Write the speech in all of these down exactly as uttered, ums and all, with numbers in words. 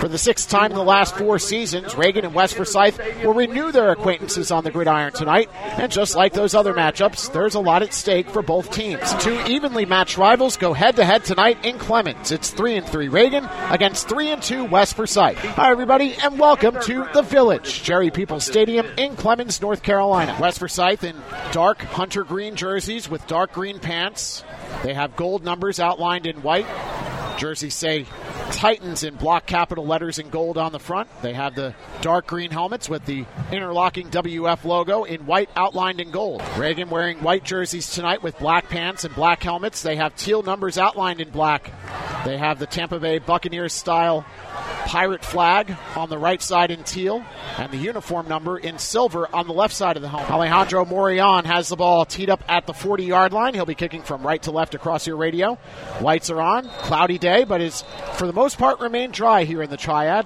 For the sixth time in the last four seasons, Reagan and West Forsyth will renew their acquaintances on the gridiron tonight. And just like those other matchups, there's a lot at stake for both teams. Two evenly matched rivals go head-to-head tonight in Clemens. It's three and three Reagan against three and two West Forsyth. Hi, everybody, and welcome to The Village, Jerry Peoples Stadium in Clemens, North Carolina. West Forsyth in dark hunter green jerseys with dark green pants. They have gold numbers outlined in white. Jerseys say Titans in block capital letters in gold on the front. They have the dark green helmets with the interlocking W F logo in white outlined in gold. Reagan wearing white jerseys tonight with black pants and black helmets. They have teal numbers outlined in black. They have the Tampa Bay Buccaneers style pirate flag on the right side in teal and the uniform number in silver on the left side of the helmet. Alejandro Morion has the ball teed up at the forty-yard line. He'll be kicking from right to left across your radio. Lights are on. Cloudy day, but is for the most part remained dry here in the Triad.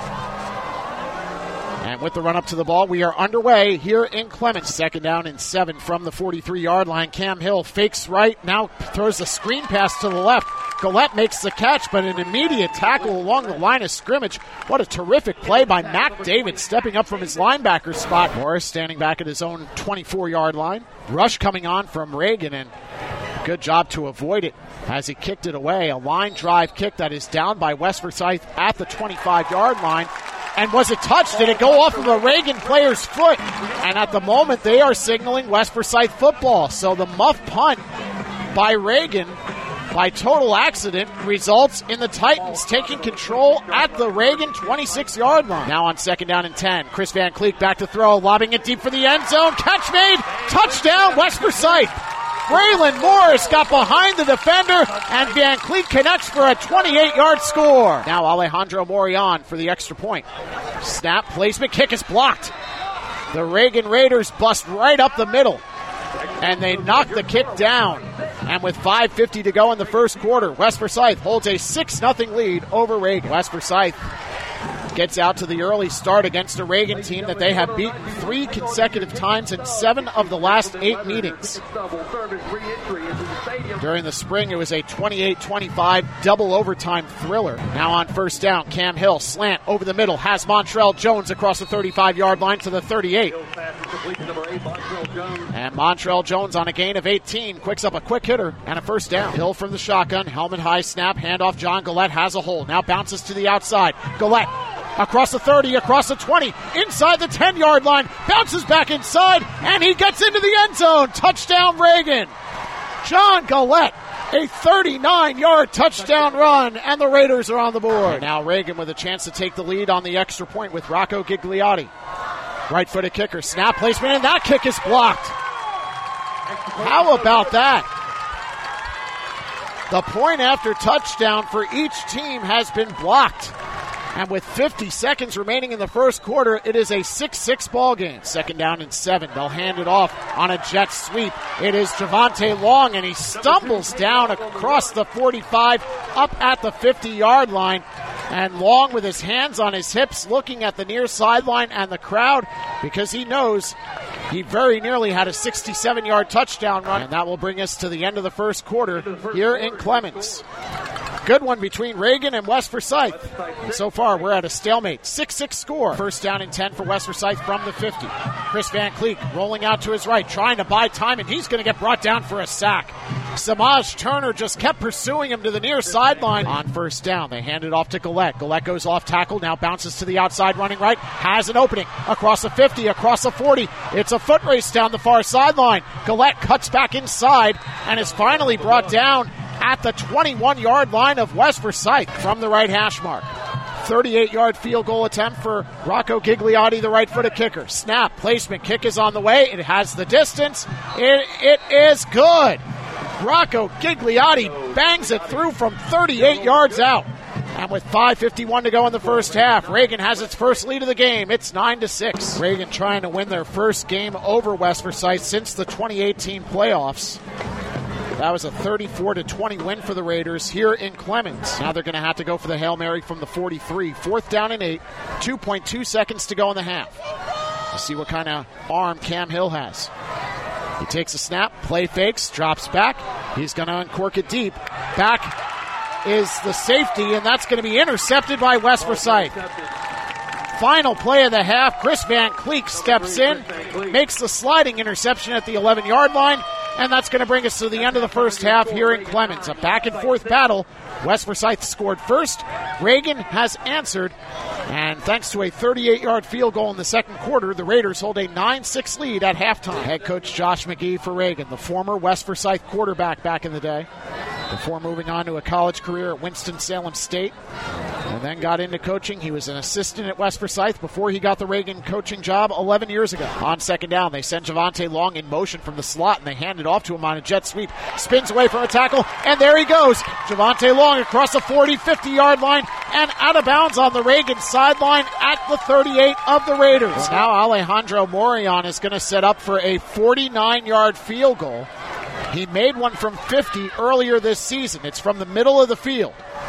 And with the run up to the ball, we are underway here in Clemens. Second down and seven from the forty-three-yard line. Cam Hill fakes right, now throws a screen pass to the left. Galette makes the catch, but an immediate tackle along the line of scrimmage. What a terrific play by Mac David, stepping up from his linebacker spot. Morris standing back at his own twenty-four-yard line. Rush coming on from Reagan, and good job to avoid it as he kicked it away. A line drive kick that is down by West Forsyth at the twenty-five-yard line. And was it touched? Did it go off of a Reagan player's foot? And at the moment, they are signaling West Forsyth football. So the muff punt by Reagan, by total accident, results in the Titans taking control at the Reagan twenty-six-yard line. Now on second down and ten, Chris Van Cleek back to throw, lobbing it deep for the end zone. Catch made, touchdown, West Forsyth. Braylon Morris got behind the defender, and Van Cleek connects for a twenty-eight-yard score. Now Alejandro Morion for the extra point. Snap, placement, kick is blocked. The Reagan Raiders bust right up the middle, and they knock the kick down. And with five fifty to go in the first quarter, West Forsyth holds a six nothing lead over Reagan. West Forsyth gets out to the early start against a Reagan team that they have beaten three consecutive times in seven of the last eight meetings. During the spring, it was a twenty-eight twenty-five double overtime thriller. Now on first down, Cam Hill, slant over the middle, has Montrell Jones across the thirty-five-yard line to the thirty-eight. And Montrell Jones on a gain of eighteen, quicks up a quick hitter and a first down. Hill from the shotgun, helmet high snap, handoff. John Galette has a hole, now bounces to the outside. Galette across the thirty, across the twenty, inside the ten-yard line, bounces back inside, and he gets into the end zone. Touchdown, Reagan. John Galette, a thirty-nine-yard touchdown run, and the Raiders are on the board. Now Reagan with a chance to take the lead on the extra point with Rocco Gigliotti. Right-footed kicker, snap placement, and that kick is blocked. How about that? The point after touchdown for each team has been blocked. And with fifty seconds remaining in the first quarter, it is a six six ball game. Second down and seven. They'll hand it off on a jet sweep. It is Javante Long, and he stumbles down across the forty-five, up at the fifty-yard line. And Long with his hands on his hips, looking at the near sideline and the crowd, because he knows he very nearly had a sixty-seven-yard touchdown run. And that will bring us to the end of the first quarter here in Clemens. Good one between Reagan and West Forsyth. And so far, we're at a stalemate. six six score. First down and ten for West Forsyth from the fifty. Chris Van Cleek rolling out to his right, trying to buy time, and he's going to get brought down for a sack. Samaj Turner just kept pursuing him to the near sideline. On first down, they hand it off to Galette. Galette goes off tackle, now bounces to the outside, running right, has an opening across the fifty, across the forty. It's a foot race down the far sideline. Galette cuts back inside and is finally brought down at the twenty-one-yard line of West Forsyth from the right hash mark. thirty-eight-yard field goal attempt for Rocco Gigliotti, the right-footed kicker. Snap, placement, kick is on the way. It has the distance. It, it is good. Rocco Gigliotti bangs it through from thirty-eight yards out. And with five fifty-one to go in the first half, Reagan has its first lead of the game. It's nine to six. Reagan trying to win their first game over West Forsyth since the twenty eighteen playoffs. That was a thirty-four to twenty win for the Raiders here in Clemens. Now they're going to have to go for the Hail Mary from the forty-three. Fourth down and eight. two point two seconds to go in the half. Let's see what kind of arm Cam Hill has. He takes a snap, play fakes, drops back. He's going to uncork it deep. Back is the safety, and that's going to be intercepted by West Forsyth. Final play of the half, Chris Van Cleek steps in, makes the sliding interception at the eleven-yard line, and that's going to bring us to the end of the first half here in Clemens. A back-and-forth battle. West Forsyth scored first. Reagan has answered. And thanks to a thirty-eight-yard field goal in the second quarter, the Raiders hold a nine six lead at halftime. Head coach Josh McGee for Reagan, the former West Forsyth quarterback back in the day, before moving on to a college career at Winston-Salem State. And then got into coaching. He was an assistant at West Forsyth before he got the Reagan coaching job eleven years ago. On second down, they send Javante Long in motion from the slot, and they hand it off to him on a jet sweep. Spins away from a tackle, and there he goes. Javante Long across the forty, fifty-yard line and out of bounds on the Reagan sideline at the thirty-eight of the Raiders. Now Alejandro Morion is going to set up for a forty-nine-yard field goal. He made one from fifty earlier this season. It's from the middle of the field.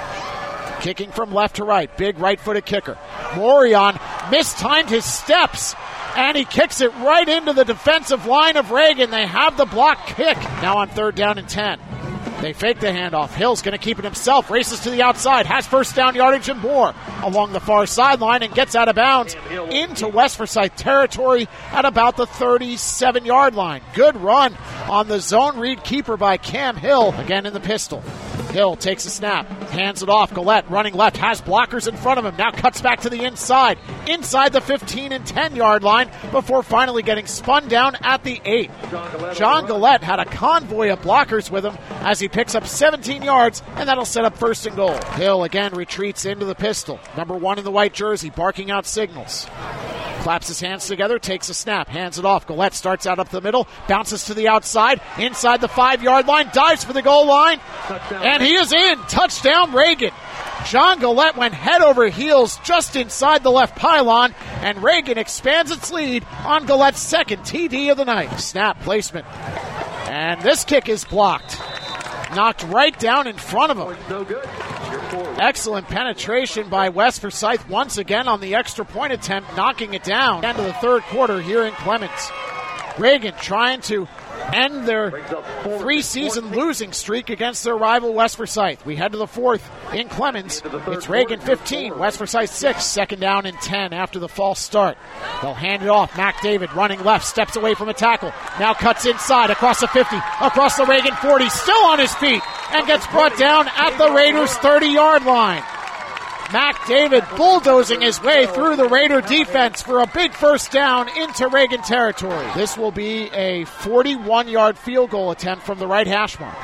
Kicking from left to right. Big right-footed kicker. Morion mistimed his steps, and he kicks it right into the defensive line of Reagan. They have the block kick. Now on third down and ten. They fake the handoff. Hill's going to keep it himself. Races to the outside. Has first down yardage and more along the far sideline and gets out of bounds into West Forsyth territory at about the thirty-seven-yard line. Good run on the zone read keeper by Cam Hill. Again in the pistol. Hill takes a snap, hands it off. Gillette running left, has blockers in front of him. Now cuts back to the inside, inside the fifteen and ten-yard line before finally getting spun down at the eight. John Gillette had a convoy of blockers with him as he picks up seventeen yards, and that'll set up first and goal. Hill again retreats into the pistol. Number one in the white jersey, barking out signals. Claps his hands together, takes a snap, hands it off. Gillette starts out up the middle, bounces to the outside, inside the five-yard line, dives for the goal line, and he is in. Touchdown, Reagan. John Gillette went head over heels just inside the left pylon, and Reagan expands its lead on Gillette's second T D of the night. Snap placement. And this kick is blocked. Knocked right down in front of him. No good. Excellent penetration by West Forsyth once again on the extra point attempt, knocking it down. End of the third quarter here in Clemens. Reagan trying to end their three-season losing streak against their rival West Forsyth. We head to the fourth in Clemens. It's Reagan fifteen, West Forsyth six, second down and ten after the false start. They'll hand it off. Mac David running left, steps away from a tackle. Now cuts inside across the fifty, across the Reagan forty, still on his feet, and gets brought down at the Raiders' thirty-yard line. Mac David bulldozing his way through the Raider defense for a big first down into Reagan territory. This will be a forty-one-yard field goal attempt from the right hash mark.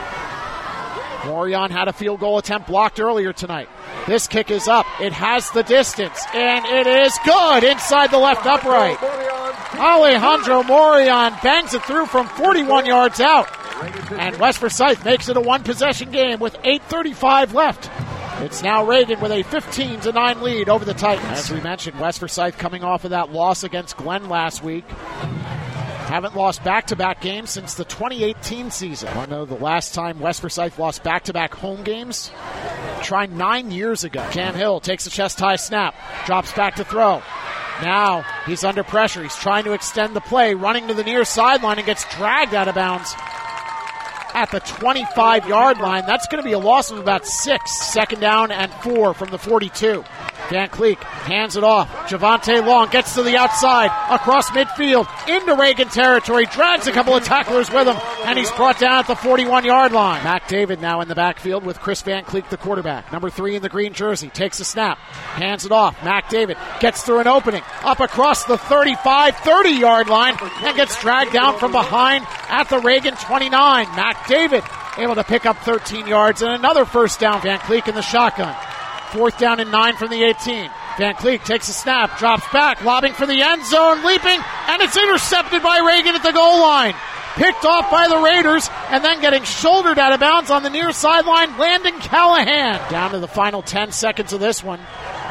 Morion had a field goal attempt blocked earlier tonight. This kick is up. It has the distance, and it is good inside the left upright. Alejandro Morion bangs it through from forty-one yards out, and West Forsyth makes it a one-possession game with eight thirty-five left. It's now Reagan with a fifteen to nine lead over the Titans. As we mentioned, West Forsyth coming off of that loss against Glenn last week. Haven't lost back-to-back games since the twenty eighteen season. I know the last time West Forsyth lost back-to-back home games, try nine years ago. Cam Hill takes a chest-high snap, drops back to throw. Now he's under pressure. He's trying to extend the play, running to the near sideline and gets dragged out of bounds at the twenty-five-yard line. That's going to be a loss of about six. Second down and four from the forty-two. Van Cleek hands it off. Javante Long gets to the outside, across midfield, into Reagan territory, drags a couple of tacklers with him, and he's brought down at the forty-one-yard line. Mac David now in the backfield with Chris Van Cleek, the quarterback. Number three in the green jersey, takes a snap, hands it off. Mac David gets through an opening, up across the thirty-five, thirty-yard line, and gets dragged down from behind at the Reagan twenty-nine. Mac David able to pick up thirteen yards and another first down. Van Cleek in the shotgun. Fourth down and nine from the eighteen. Van Cleek takes a snap, drops back, lobbing for the end zone, leaping, and it's intercepted by Reagan at the goal line. Picked off by the Raiders, and then getting shouldered out of bounds on the near sideline, Landon Callahan. Down to the final ten seconds of this one.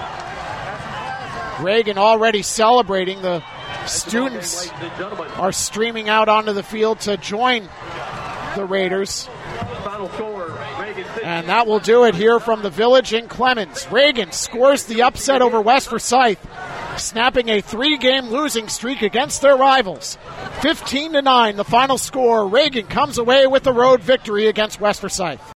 Reagan already celebrating. The students are streaming out onto the field to join the Raiders. And that will do it here from the Village in Clemens. Reagan scores the upset over West Forsyth, snapping a three-game losing streak against their rivals. fifteen to nine, the final score. Reagan comes away with the road victory against West Forsyth.